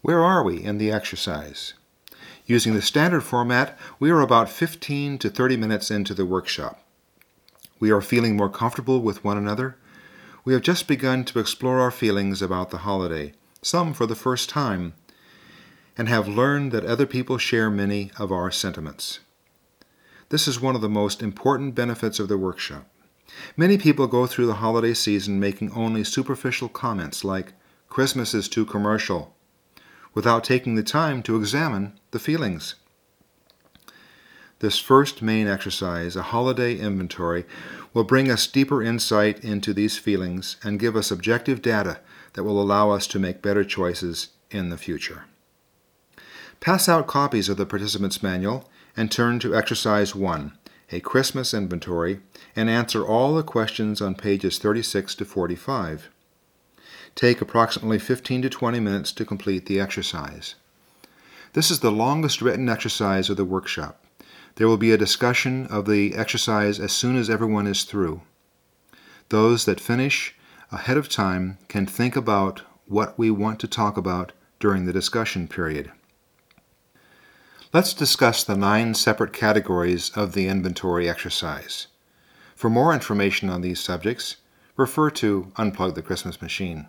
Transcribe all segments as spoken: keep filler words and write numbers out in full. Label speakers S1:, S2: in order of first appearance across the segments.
S1: Where are we in the exercise? Using the standard format, we are about fifteen to thirty minutes into the workshop. We are feeling more comfortable with one another. We have just begun to explore our feelings about the holiday, some for the first time, and have learned that other people share many of our sentiments. This is one of the most important benefits of the workshop. Many people go through the holiday season making only superficial comments like, "Christmas is too commercial," without taking the time to examine the feelings. This first main exercise, a holiday inventory, will bring us deeper insight into these feelings and give us objective data that will allow us to make better choices in the future. Pass out copies of the Participants Manual and turn to Exercise one, a Christmas inventory, and answer all the questions on pages thirty-six to forty-five. Take approximately fifteen to twenty minutes to complete the exercise. This is the longest written exercise of the workshop. There will be a discussion of the exercise as soon as everyone is through. Those that finish ahead of time can think about what we want to talk about during the discussion period. Let's discuss the nine separate categories of the inventory exercise. For more information on these subjects, refer to Unplug the Christmas Machine.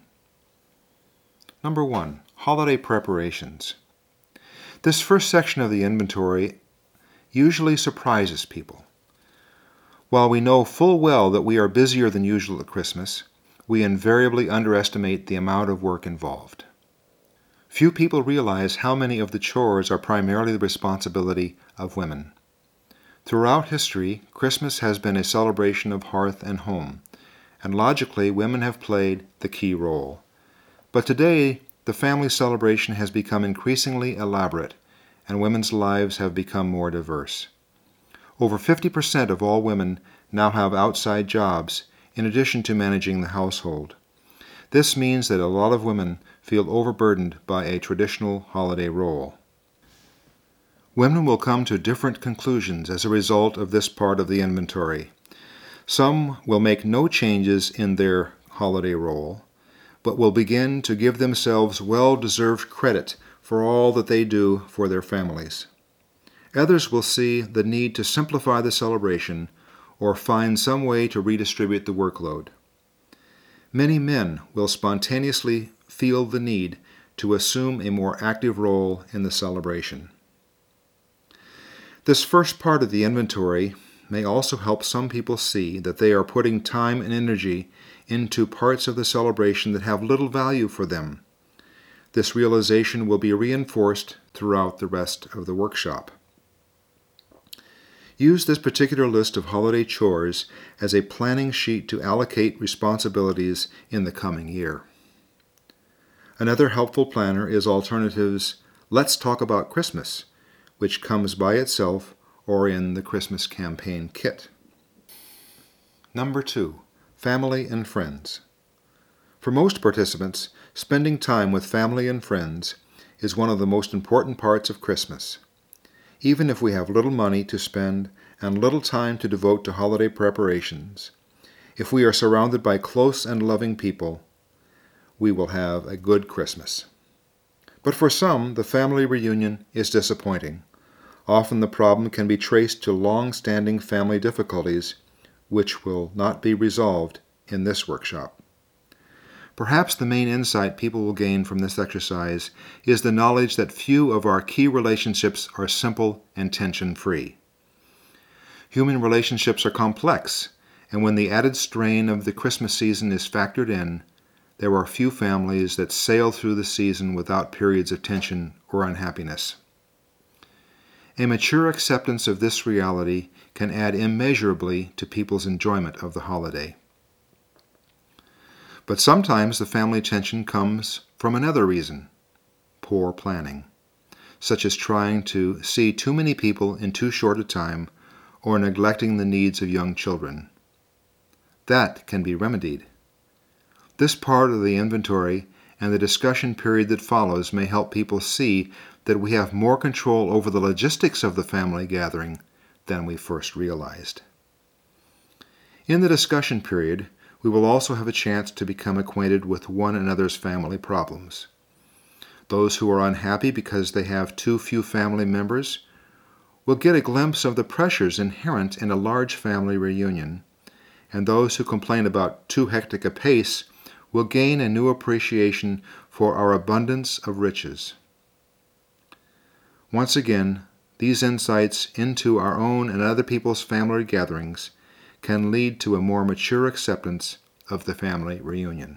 S1: Number one, holiday preparations. This first section of the inventory usually surprises people. While we know full well that we are busier than usual at Christmas, we invariably underestimate the amount of work involved. Few people realize how many of the chores are primarily the responsibility of women. Throughout history, Christmas has been a celebration of hearth and home, and logically, women have played the key role. But today, the family celebration has become increasingly elaborate, and women's lives have become more diverse. Over fifty percent of all women now have outside jobs, in addition to managing the household. This means that a lot of women feel overburdened by a traditional holiday role. Women will come to different conclusions as a result of this part of the inventory. Some will make no changes in their holiday role, but will begin to give themselves well-deserved credit for all that they do for their families. Others will see the need to simplify the celebration or find some way to redistribute the workload. Many men will spontaneously feel the need to assume a more active role in the celebration. This first part of the inventory may also help some people see that they are putting time and energy into parts of the celebration that have little value for them. This realization will be reinforced throughout the rest of the workshop. Use this particular list of holiday chores as a planning sheet to allocate responsibilities in the coming year. Another helpful planner is Alternative's Let's Talk About Christmas, which comes by itself or in the Christmas Campaign Kit. Number two, family and friends. For most participants, spending time with family and friends is one of the most important parts of Christmas. Even if we have little money to spend and little time to devote to holiday preparations, if we are surrounded by close and loving people, we will have a good Christmas. But for some, the family reunion is disappointing. Often the problem can be traced to long-standing family difficulties, which will not be resolved in this workshop. Perhaps the main insight people will gain from this exercise is the knowledge that few of our key relationships are simple and tension-free. Human relationships are complex, and when the added strain of the Christmas season is factored in, there are few families that sail through the season without periods of tension or unhappiness. A mature acceptance of this reality can add immeasurably to people's enjoyment of the holiday. But sometimes the family tension comes from another reason, poor planning, such as trying to see too many people in too short a time or neglecting the needs of young children. That can be remedied. This part of the inventory and the discussion period that follows may help people see that we have more control over the logistics of the family gathering than we first realized. In the discussion period, we will also have a chance to become acquainted with one another's family problems. Those who are unhappy because they have too few family members will get a glimpse of the pressures inherent in a large family reunion, and those who complain about too hectic a pace will gain a new appreciation for our abundance of riches. Once again, these insights into our own and other people's family gatherings can lead to a more mature acceptance of the family reunion.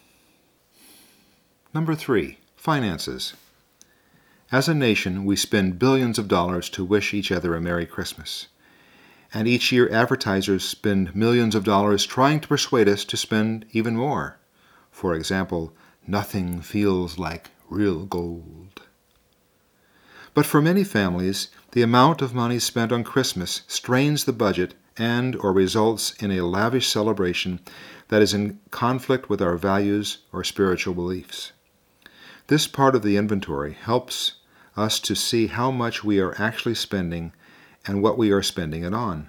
S1: Number three, finances. As a nation, we spend billions of dollars to wish each other a Merry Christmas. And each year advertisers spend millions of dollars trying to persuade us to spend even more. For example, nothing feels like real gold. But for many families, the amount of money spent on Christmas strains the budget and or results in a lavish celebration that is in conflict with our values or spiritual beliefs. This part of the inventory helps us to see how much we are actually spending and what we are spending it on.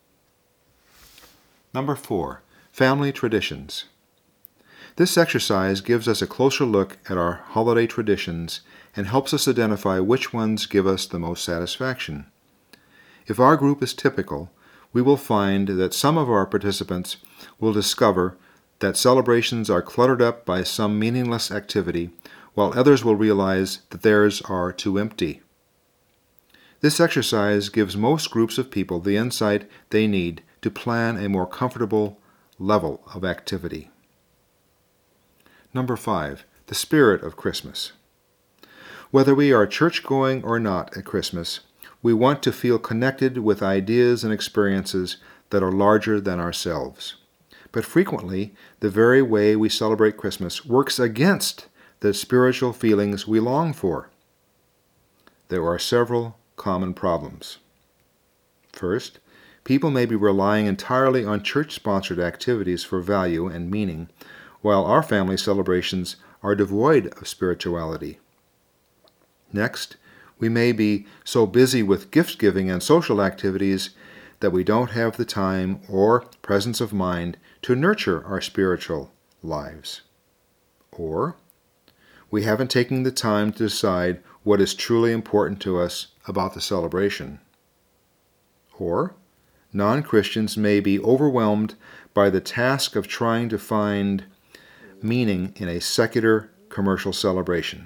S1: Number four, family traditions. This exercise gives us a closer look at our holiday traditions and helps us identify which ones give us the most satisfaction. If our group is typical, we will find that some of our participants will discover that celebrations are cluttered up by some meaningless activity, while others will realize that theirs are too empty. This exercise gives most groups of people the insight they need to plan a more comfortable level of activity. Number five, the spirit of Christmas. Whether we are church-going or not at Christmas, we want to feel connected with ideas and experiences that are larger than ourselves. But frequently, the very way we celebrate Christmas works against the spiritual feelings we long for. There are several common problems. First, people may be relying entirely on church-sponsored activities for value and meaning, while our family celebrations are devoid of spirituality. Next, we may be so busy with gift-giving and social activities that we don't have the time or presence of mind to nurture our spiritual lives. Or, we haven't taken the time to decide what is truly important to us about the celebration. Or, non-Christians may be overwhelmed by the task of trying to find meaning in a secular commercial celebration.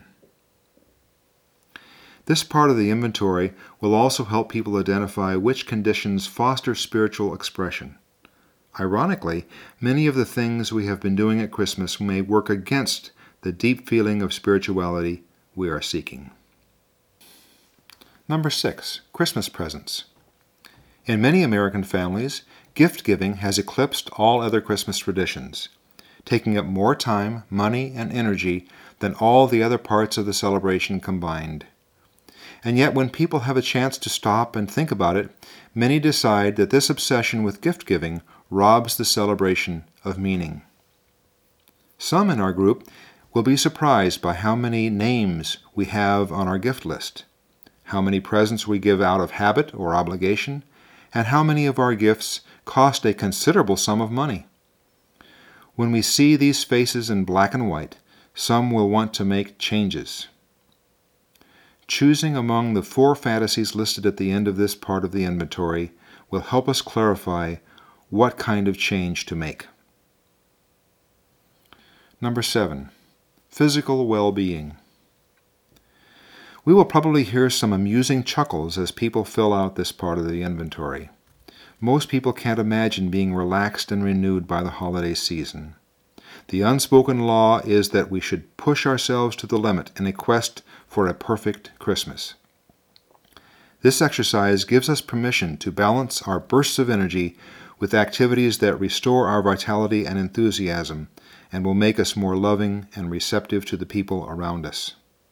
S1: This part of the inventory will also help people identify which conditions foster spiritual expression. Ironically, many of the things we have been doing at Christmas may work against the deep feeling of spirituality we are seeking. Number six, Christmas presents. In many American families, gift-giving has eclipsed all other Christmas traditions, taking up more time, money, and energy than all the other parts of the celebration combined. And yet when people have a chance to stop and think about it, many decide that this obsession with gift-giving robs the celebration of meaning. Some in our group will be surprised by how many names we have on our gift list, how many presents we give out of habit or obligation, and how many of our gifts cost a considerable sum of money. When we see these faces in black and white, some will want to make changes. Choosing among the four fantasies listed at the end of this part of the inventory will help us clarify what kind of change to make. Number seven, physical well-being. We will probably hear some amusing chuckles as people fill out this part of the inventory. Most people can't imagine being relaxed and renewed by the holiday season. The unspoken law is that we should push ourselves to the limit in a quest for a perfect Christmas. This exercise gives us permission to balance our bursts of energy with activities that restore our vitality and enthusiasm and will make us more loving and receptive to the people around us.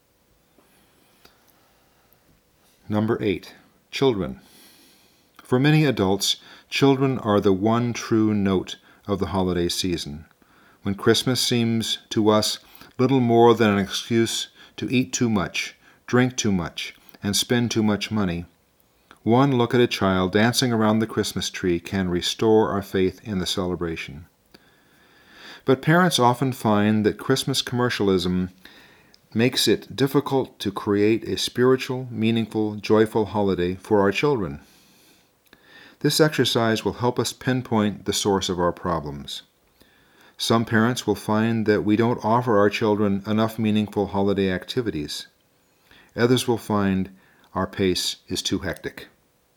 S1: Number eight, children. For many adults, children are the one true note of the holiday season. When Christmas seems to us little more than an excuse to eat too much, drink too much, and spend too much money, one look at a child dancing around the Christmas tree can restore our faith in the celebration. But parents often find that Christmas commercialism makes it difficult to create a spiritual, meaningful, joyful holiday for our children. This exercise will help us pinpoint the source of our problems. Some parents will find that we don't offer our children enough meaningful holiday activities. Others will find our pace is too hectic.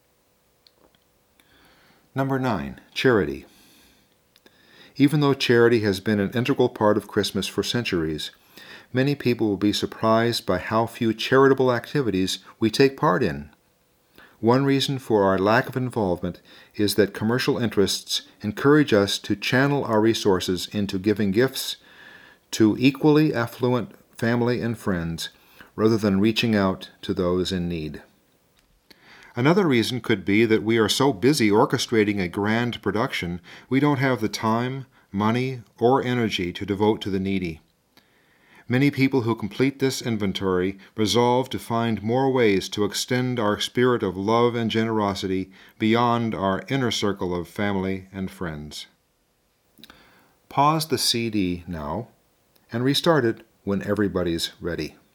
S1: Number nine, charity. Even though charity has been an integral part of Christmas for centuries, many people will be surprised by how few charitable activities we take part in. One reason for our lack of involvement is that commercial interests encourage us to channel our resources into giving gifts to equally affluent family and friends rather than reaching out to those in need. Another reason could be that we are so busy orchestrating a grand production, we don't have the time, money, or energy to devote to the needy. Many people who complete this inventory resolve to find more ways to extend our spirit of love and generosity beyond our inner circle of family and friends. Pause the C D now and restart it when everybody's ready.